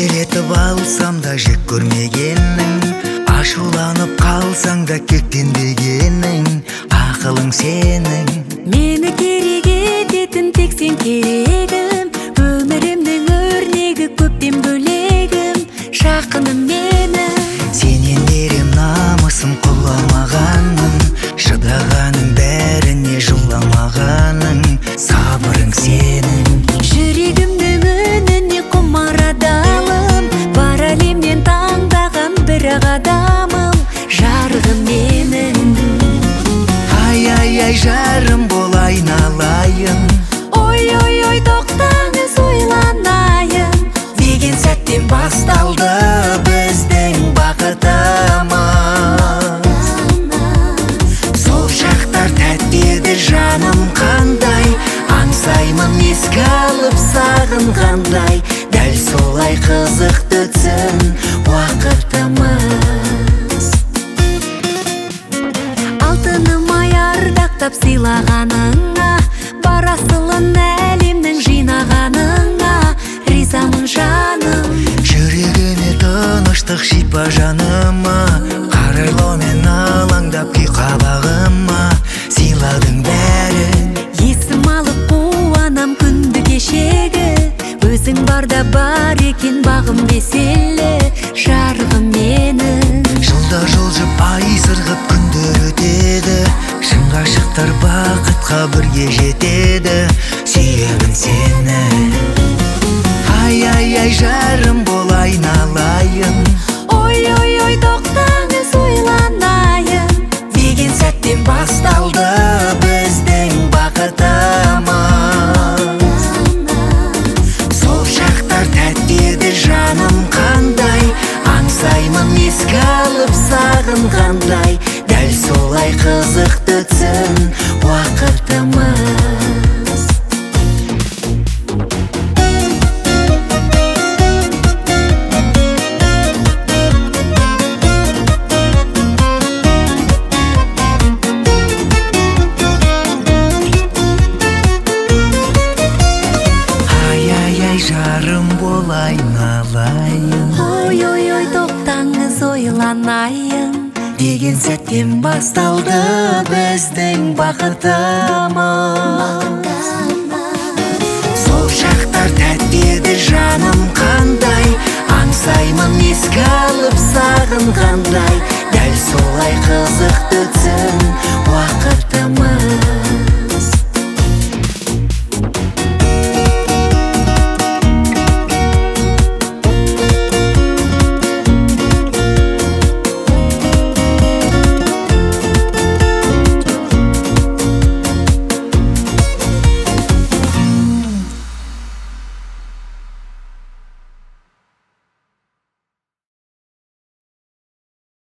елетіп алсам да жек көрмегенің, ашуланып қалсаң да кектенбегенің, ақылың сенің. Мені керек ететін тек сен керегім, өмірімнің өрнегі көптен бөлегім, жақыным менің. Сенен берем намысым құламағаным, шыдағаның бәріне жыламағаның, сабырың сенің. Жүрегімнің үніне құмар адалым, бар әлемнен таңдаған бір адамым, жарығым менің. Ай, жарым бол айналайын. Ой, тоқтаңыз ойланайын, деген сәттен басталды біздің бақытымыз. Сол шақтар тәтті еді жаным қандай, аңсаймын еске алып сағынғандай, дәл солай қызықты өтсін уақытымыз. алтыным-ай ардақтап сыйлағаныңа, бар асылын әлемнің жинағаныңа, ризамын жаным. Жүрегіме тыныштық шипа жаныма, қарайлаумен алаңдап күй қабағыма, сыйладың бәрін. Есім алып қуанам күнді кешегі, өзің барда бар екен бағым беселі, жарығым менің. Жылда жылжып ай сырғып күндер өтеді, шын ғашықтар бақытқа бірге жетеді, сүйемін сені. Ай, жарым бол айналайын. Ой, тоқтаңыз ойланайын, деген сәттен басталды біздің бақытымыз. Сол шақтар тәтті еді жаным қандай, аңсаймын еске алып сағынғандай, дәл солай қызықты өтсін уақытымыз. Жарым бол айналайын. Ой, тоқтаңыз ойланайын, деген сәттен басталды біздің бақытымыз. Сол шақтар тәтті еді жаным қандай, аңсаймын еске алып сағынғандай,